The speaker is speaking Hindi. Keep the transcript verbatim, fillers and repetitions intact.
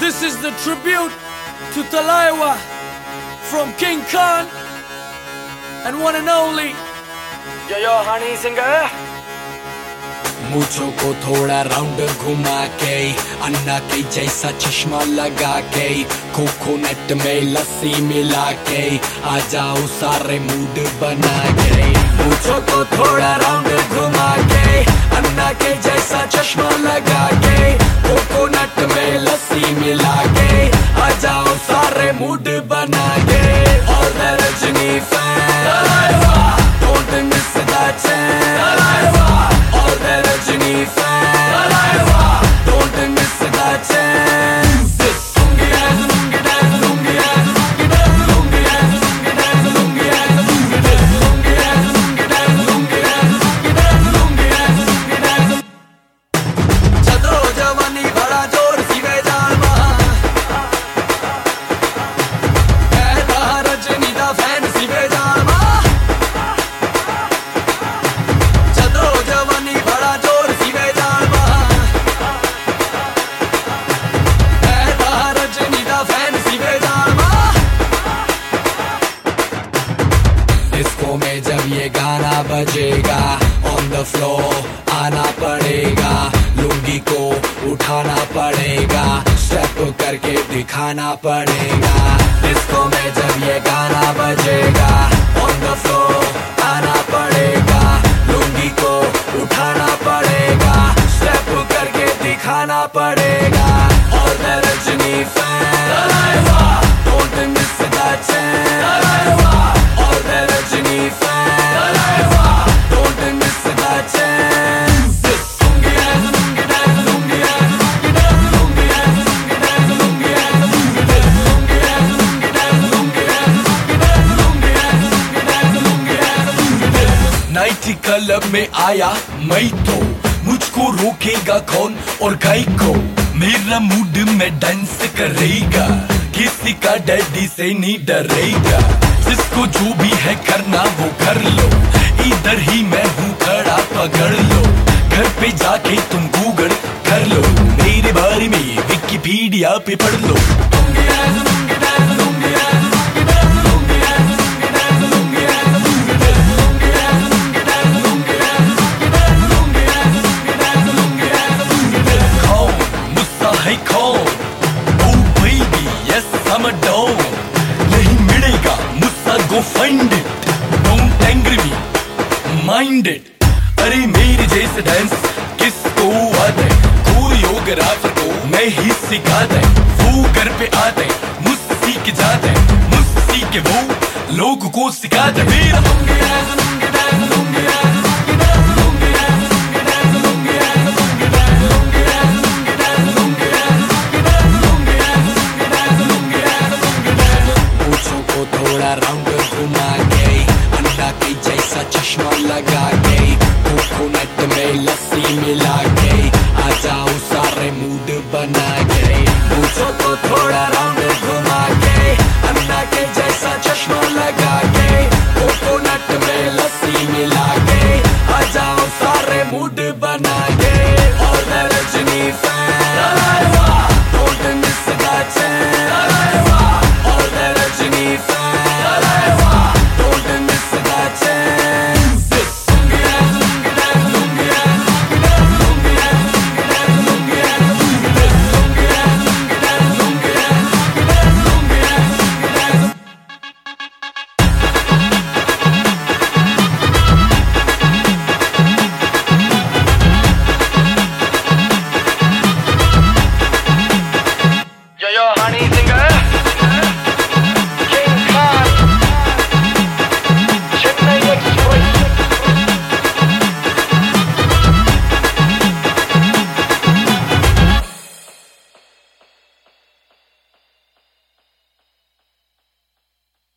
This is the tribute to Talaiwa from King Khan and one and only Yo Yo Honey Singer. मूछों को थोड़ा राउंड घुमा के अन्ना के जैसा चश्मा लगा के कोकोनट में लस्सी मिला के आ जाओ सारे मूड बना के। मूछों को थोड़ा राउंड घुमा के अन्ना के जैसा चश्मा लगा के कोकोनट में लस्सी मिला के आ जाओ सारे मूड बना के। All the Rajini fans, don't miss that chance. All the Rajini fans, don't miss that chance. Lungi dance, lungi dance, lungi dance, lungi dance, lungi dance, lungi dance, lungi dance, lungi dance, lungi dance, lungi dance, lungi dance, lungi dance, lungi dance. Chadro jawani bada जोर सिवे जान महा कहता रजनी दा फैन सिवे जान महा। चदरो जवानी बड़ा जोर सिवे जान महा कहता रजनी दा फैन सिवे जान महा। डिस्को में जब ये गाना बजेगा ऑन द फ्लोर आना पड़ेगा, लुंगी को उठाना पड़ेगा, स्टेप करके दिखाना पड़ेगा। डिस्को में जब ये गाना बजेगा ऑन द फ्लोर आना पड़ेगा, लुंगी को उठाना पड़ेगा, स्टेप करके दिखाना पड़ेगा। और the Rajni fan don't miss that chance. और the Rajni fan don't miss that chance. Lungi dance, lungi dance, lungi dance, lungi dance, lungi dance, lungi dance, lungi dance, lungi dance, lungi dance, lungi dance, lungi dance, lungi dance, lungi dance, lungi dance. Nightclub में आया मैं तो मुझको रोकेगा कौन और गाय को, मेरा मूड में डांस करेगा, किसी का डैडी से नहीं डरेगा। जिसको जो भी है करना वो कर लो, इधर ही मैं हूँ खड़ा पकड़ लो। घर पे जाके तुम गूगल कर लो, मेरे बारे में विकिपीडिया पे पढ़ लो। Lungi dance, lungi dance, lungi dance, lungi dance, lungi dance, lungi dance, lungi dance, lungi dance, lungi dance, lungi dance, lungi dance, lungi dance, lungi dance, lungi dance, lungi dance, lungi dance. कौन मुझसा है कौन? Oh baby, yes I'm a don। नहीं मिलेगा मुझसा go find it, don't angry me, mind it। अरे मेरे जैसे डांस किसको आता है? कोरियोग्राफर को मैं ही सिखाता है, वो घर पे आते मुझसे सीख जाते, मुझसे सीख के वो लोगों को सिखाता है। मेरा lungi dance, lungi dance, lungi dance, lungi dance, lungi dance, lungi dance, lungi dance, lungi dance, lungi dance, lungi dance, lungi dance, lungi dance, lungi dance, lungi dance, lungi dance, lungi dance. मूंछों को थोड़ा राउंड घुमा के अन्ना के जैसा चश्मा लगा के कोकोनट में लस्सी मिला के आ जाओ सारे मूड बना के। मूंछों को थोड़ा